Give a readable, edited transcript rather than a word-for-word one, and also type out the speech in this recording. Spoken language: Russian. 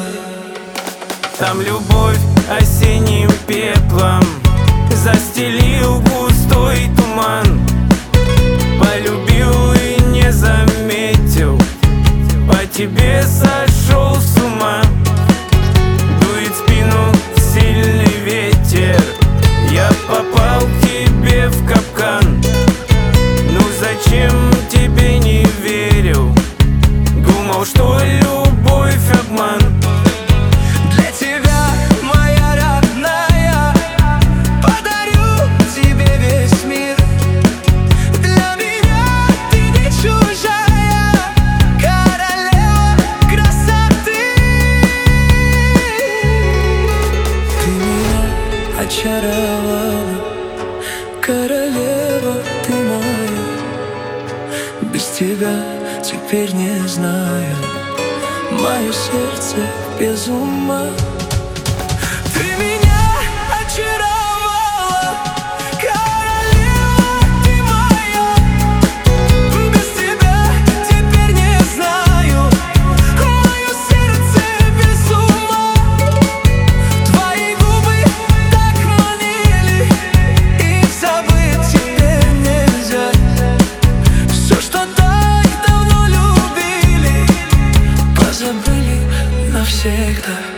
Там любовь осенним пеплом застелил густой туман. Полюбил и не заметил, по тебе сошел с ума. Дует в спину сильный ветер, я попал к тебе в капкан. Ну зачем тебе не верил? Думал, что любовь обман. Для тебя, моя родная, подарю тебе весь мир. Для меня ты не чужая, королева красоты. Ты меня очаровала, королева ты моя. Без тебя теперь не знаю, мое сердце без ума. Ты меня очаровала, королева ты моя. Без тебя теперь не знаю, мое сердце без ума. Твои губы так манили, их забыть теперь нельзя. Все, что так давно любили, позабыли навсегда.